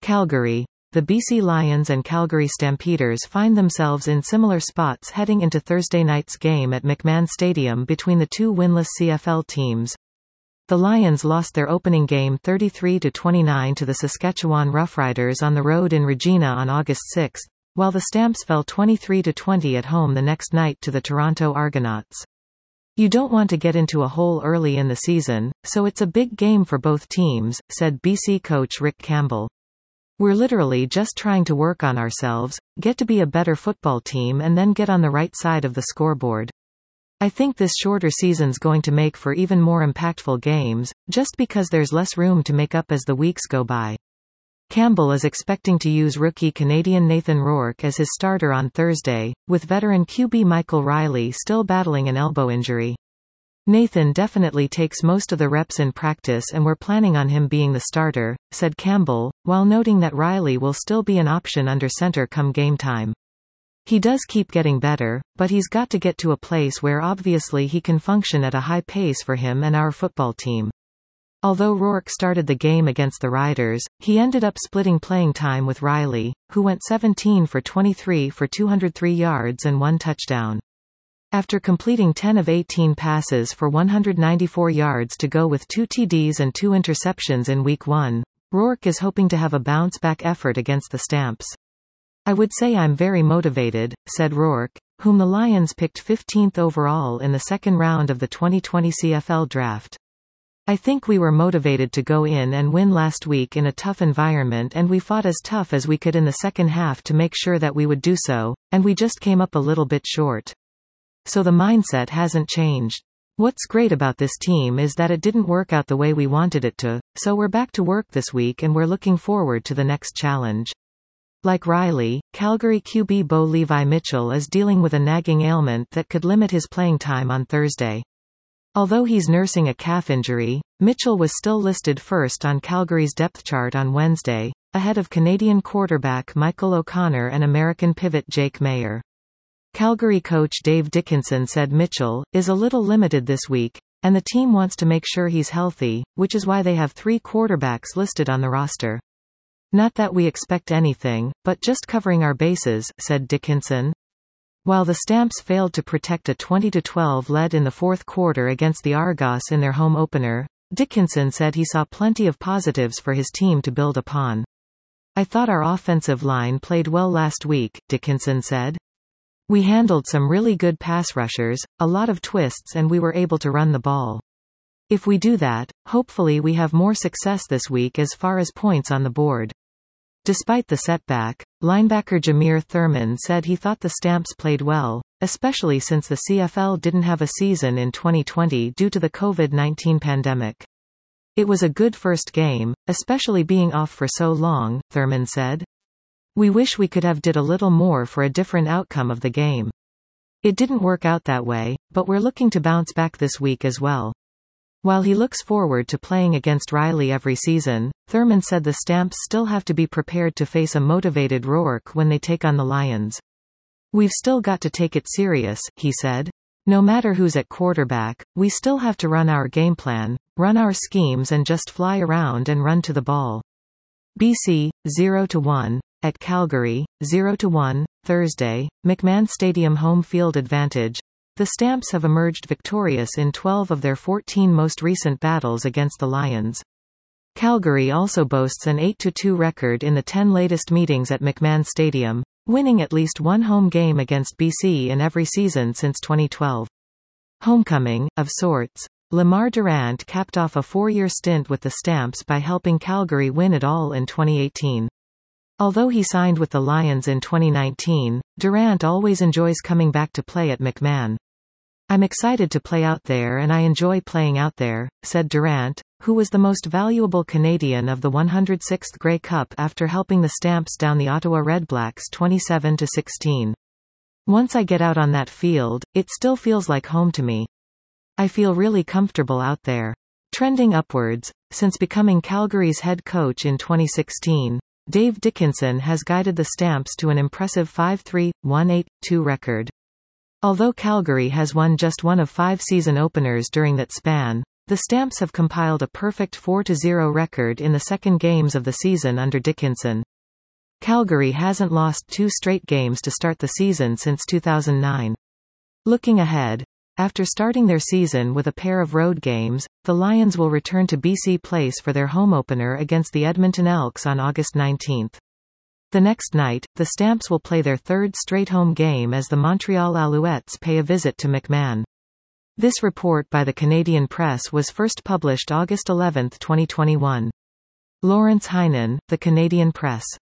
Calgary. The BC Lions and Calgary Stampeders find themselves in similar spots heading into Thursday night's game at McMahon Stadium between the two winless CFL teams. The Lions lost their opening game 33-29 to the Saskatchewan Roughriders on the road in Regina on August 6, while the Stamps fell 23-20 at home the next night to the Toronto Argonauts. You don't want to get into a hole early in the season, so it's a big game for both teams, said BC coach Rick Campbell. We're literally just trying to work on ourselves, get to be a better football team and then get on the right side of the scoreboard. I think this shorter season's going to make for even more impactful games, just because there's less room to make up as the weeks go by. Campbell is expecting to use rookie Canadian Nathan Rourke as his starter on Thursday, with veteran QB Michael Riley still battling an elbow injury. Nathan definitely takes most of the reps in practice and we're planning on him being the starter, said Campbell, while noting that Riley will still be an option under center come game time. He does keep getting better, but he's got to get to a place where obviously he can function at a high pace for him and our football team. Although Rourke started the game against the Riders, he ended up splitting playing time with Riley, who went 17 for 23 for 203 yards and 1 touchdown. After completing 10 of 18 passes for 194 yards to go with 2 TDs and 2 interceptions in Week 1, Rourke is hoping to have a bounce-back effort against the Stamps. I would say I'm very motivated, said Rourke, whom the Lions picked 15th overall in the second round of the 2020 CFL draft. I think we were motivated to go in and win last week in a tough environment and we fought as tough as we could in the second half to make sure that we would do so, and we just came up a little bit short. So the mindset hasn't changed. What's great about this team is that it didn't work out the way we wanted it to, so we're back to work this week and we're looking forward to the next challenge. Like Riley, Calgary QB Bo Levi Mitchell is dealing with a nagging ailment that could limit his playing time on Thursday. Although he's nursing a calf injury, Mitchell was still listed first on Calgary's depth chart on Wednesday, ahead of Canadian quarterback Michael O'Connor and American pivot Jake Maier. Calgary coach Dave Dickenson said Mitchell is a little limited this week, and the team wants to make sure he's healthy, which is why they have 3 quarterbacks listed on the roster. Not that we expect anything, but just covering our bases, said Dickenson. While the Stamps failed to protect a 20-12 lead in the fourth quarter against the Argos in their home opener, Dickenson said he saw plenty of positives for his team to build upon. I thought our offensive line played well last week, Dickenson said. We handled some really good pass rushers, a lot of twists and we were able to run the ball. If we do that, hopefully we have more success this week as far as points on the board. Despite the setback, linebacker Jameer Thurman said he thought the Stamps played well, especially since the CFL didn't have a season in 2020 due to the COVID-19 pandemic. It was a good first game, especially being off for so long, Thurman said. We wish we could have did a little more for a different outcome of the game. It didn't work out that way, but we're looking to bounce back this week as well. While he looks forward to playing against Riley every season, Thurman said the Stamps still have to be prepared to face a motivated Rourke when they take on the Lions. We've still got to take it serious, he said. No matter who's at quarterback, we still have to run our game plan, run our schemes and just fly around and run to the ball. BC, 0-1. At Calgary, 0-1, Thursday, McMahon Stadium home field advantage. The Stamps have emerged victorious in 12 of their 14 most recent battles against the Lions. Calgary also boasts an 8-2 record in the 10 latest meetings at McMahon Stadium, winning at least one home game against BC in every season since 2012. Homecoming, of sorts. Lamar Durant capped off a 4-year stint with the Stamps by helping Calgary win it all in 2018. Although he signed with the Lions in 2019, Durant always enjoys coming back to play at McMahon. I'm excited to play out there and I enjoy playing out there, said Durant, who was the most valuable Canadian of the 106th Grey Cup after helping the Stamps down the Ottawa Redblacks 27-16. Once I get out on that field, it still feels like home to me. I feel really comfortable out there. Trending upwards, since becoming Calgary's head coach in 2016, Dave Dickenson has guided the Stamps to an impressive 5-3, 1-8-2 record. Although Calgary has won just one of 5 season openers during that span, The Stamps have compiled a perfect 4-0 record in the second games of the season under Dickinson. Calgary hasn't lost 2 straight games to start the season since 2009. Looking ahead, after starting their season with a pair of road games, the Lions will return to BC Place for their home opener against the Edmonton Elks on August 19. The next night, the Stamps will play their third straight home game as the Montreal Alouettes pay a visit to McMahon. This report by the Canadian Press was first published August 11, 2021. Lawrence Heinen, The Canadian Press.